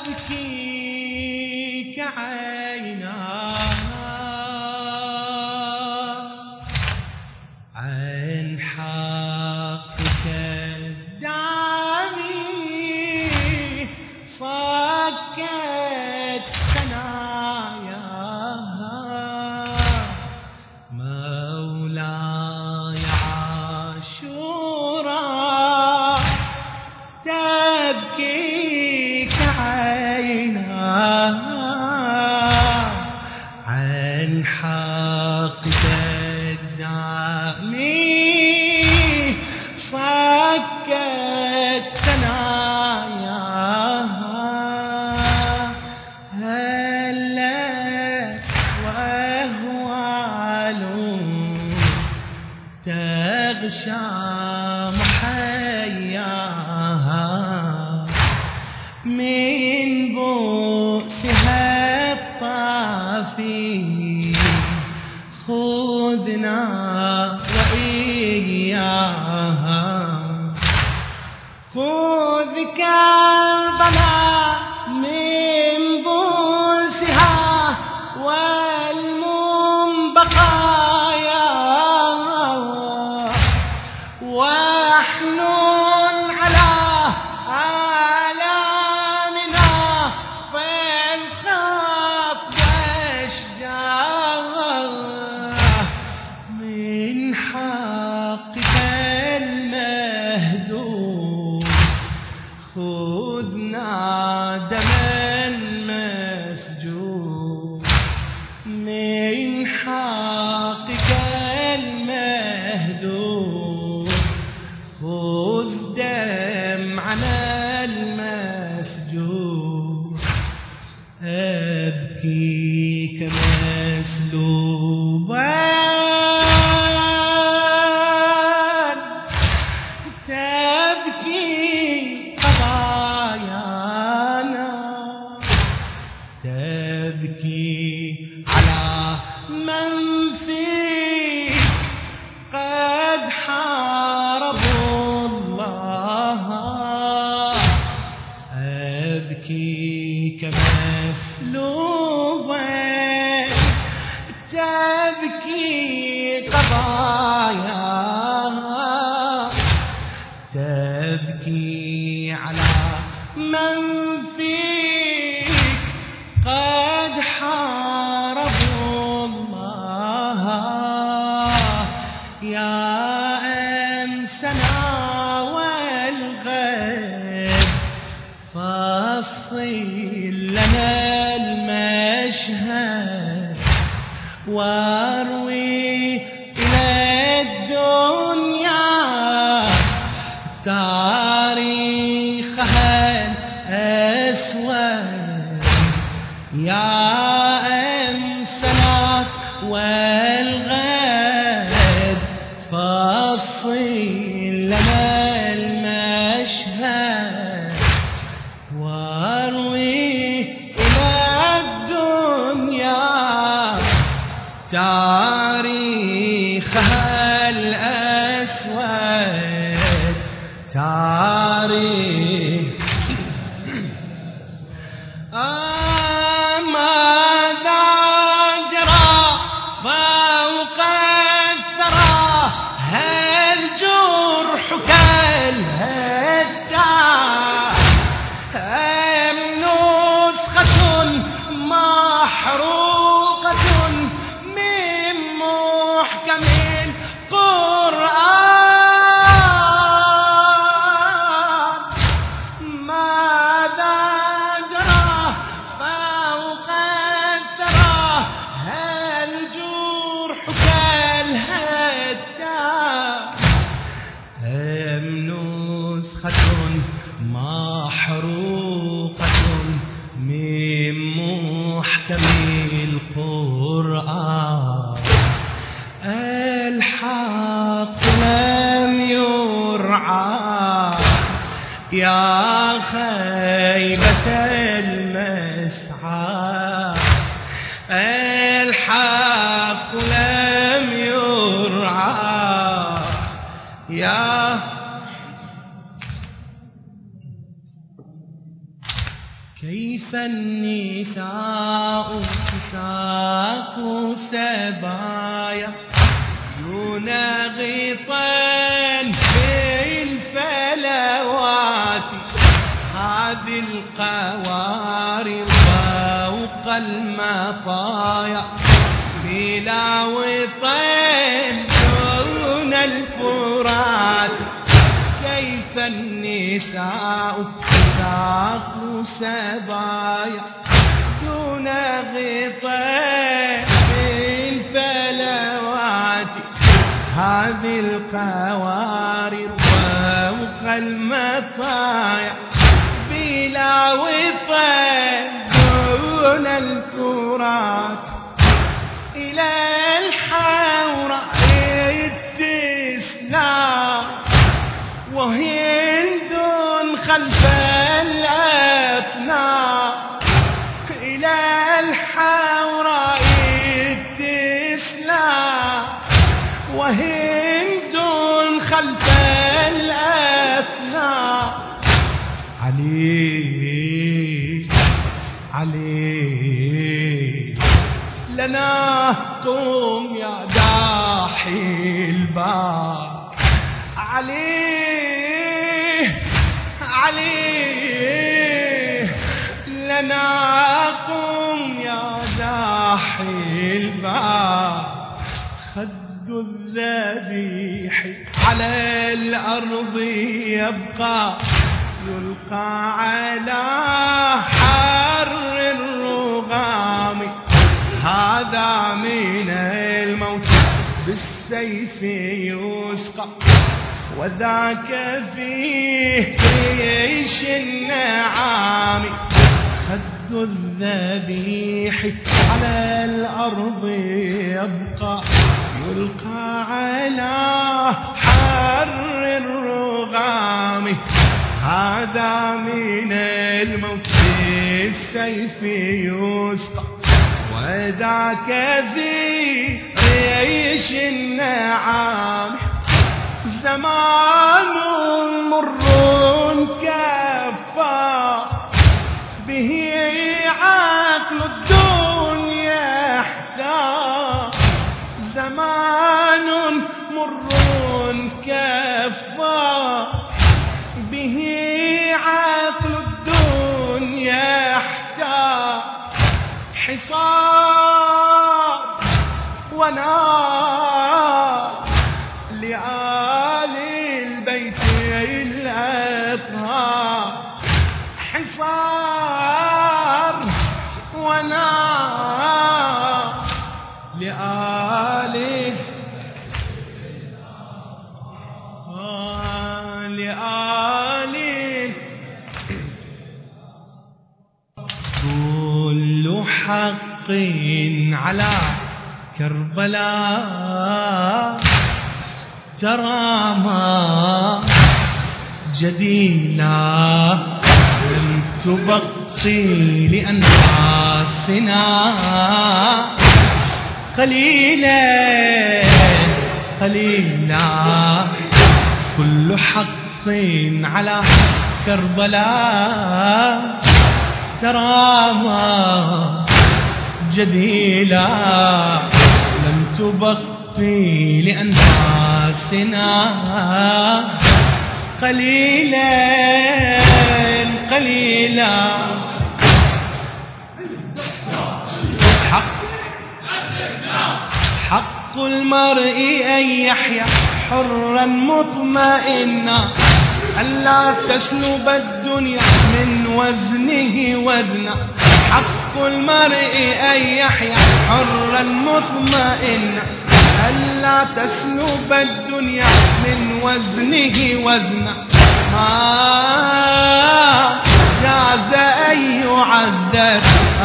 تبكيك عيناه عن حقك الدامي فكت ثناياها مولاي عاشورا تبكيك عيناه عن حقك الدامي فكت ثناياها هلت وأهوال تغشى محياها من بؤسها الطافي خذنا وإياها خذ كربلاء من بؤسها والمنبقايا واحنن على آلامنا فانخفض أشجارها من حقك المهدوم خذنا دما مسجون من حقك المهدوم خذ دمعنا المسجون أبكيك مسلوبا تبكي قضايانا تبكي على من فيك قد حاربوا الله أبكيك مسلوبا تبكي قضاياها تبكي على من فيك قد حاربوا الله يا أنسنا والغيب فصل لنا المشهد واروي إلى الدنيا تاريخها الأسود يا أنسنا والغد فصل لنا المشهد واروي إلى الدنيا تاريخها الأسود تاريخ ماذا جرى فوق الثرى هل جرحك الهدى أم نسخة محروقة من محكم القرآن ماذا جرى فوق الثرى هل جرحك الهدى أم نسخة محروقة من محكم القرآن الحق لم يرعى يا خيبة المسعى الحق لم يرعى يا كيف النساء تساق سبايا دون غطان في الفلوات هذه القوارض فوق المطايا بلا وطين دون الفرات كيف النساء تساق سبايا دون غطاء الفلوات هذه القوارض فوق المطايا بلا وطاء دون الفرات إلى الحوراء تسلى وهند خلف الأفناء إلى الحوراء تسلى وهند خلف الأفناء علي لنا قوم يا داحي الباب علي لنا قوم يا داحي الباب خد الذبيح على الأرض يبقى يلقى على حر الرغام هذا من الموت بالسيف يسقى وذاك فيه ريش النعام خد الذبيح على الأرض يبقى يلقى على حر الرغام هذا من الموت بالسيف يسقى وذاك ذي ريش النعام زمان مر كفى به عقل الدنيا احتار زمان مر كفى به عقل الدنيا احتار حصار ونار لآل البيت الأطهار حصار ونار لآل كل حق على كربلاء ترى ما جديلا لم تبقي لأنفاسنا قليلا كل حق على كربلاء ترى ما جديلا لم تبقي لأنفاسنا قليلا حق المرء أن يحيا حرا مطمئنا ألا تسلب الدنيا من وزنه وزنا حق المرء أن يحيا حرا مطمئنا ألا تسلب الدنيا من وزنه وزنا ما جاز أن يعذب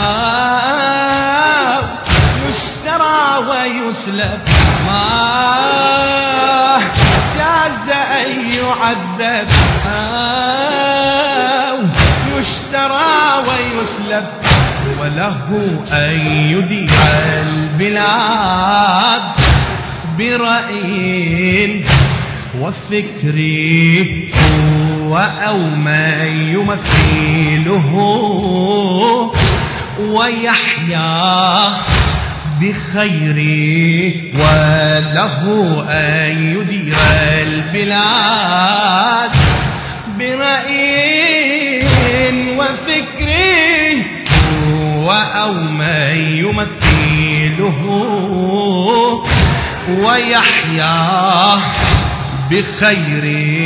يشترى ويسلب ما جاز أن يعذب يشترى ويسلب وله أن يدير البلاد برأي وفكر أو من يمثله ويحيا بخير وله أن يدير البلاد برأي وفكر أو من يمثله ويحيا بخير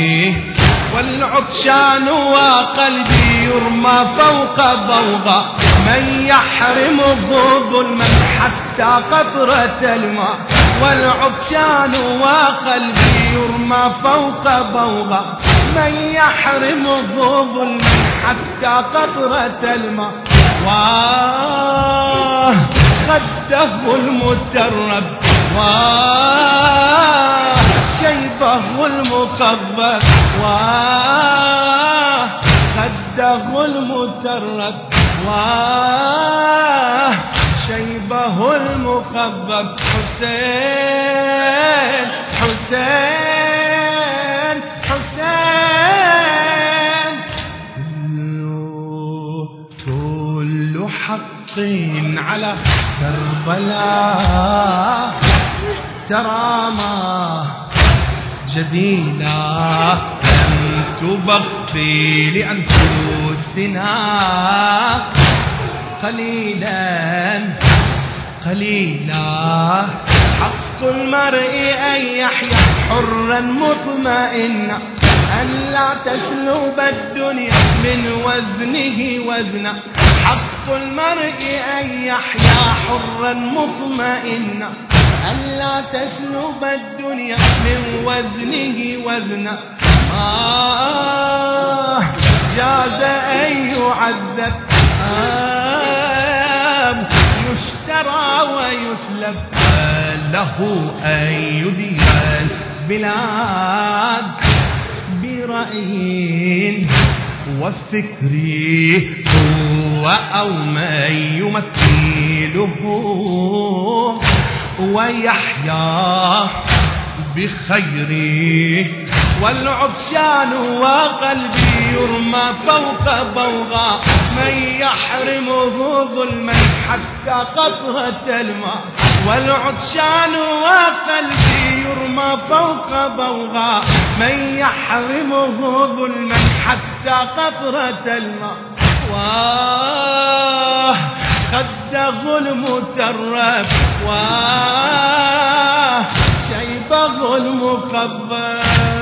والعطشان وقلبي يرمى فوق بوغى من يحرمه ظلما حتى قطرة الماء والعطشان وقلبي يرمى فوق بوغى من يحرمه ظلما حتى قطرة الماء خده المترب شيبه المخبر خده المترب شيبه المخبر حسين حسين حسين كل حق على كربلاء ترى ما جديدا لم تبقي لأنفسنا قليلا قليلا حق المرء أن يحيا حرا مطمئنا أن لا تسلب الدنيا من وزنه وزنا حق المرء أن يحيا حرا مطمئنا أن لا تسلب الدنيا من وزنه وزنا جاز أن يعذب يشترى ويسلب له أن يدير البلاد برأي وفكر هو أو من يمثله ويحيا بخير والعطشان وقلبي يرمى فوق بوغى من يحرمه ظلما حتى قطرة الماء والعطشان وقلبي يرمى فوق بوغى من يحرمه ظلما حتى قطرة الماء خده المترب شيبه المخبر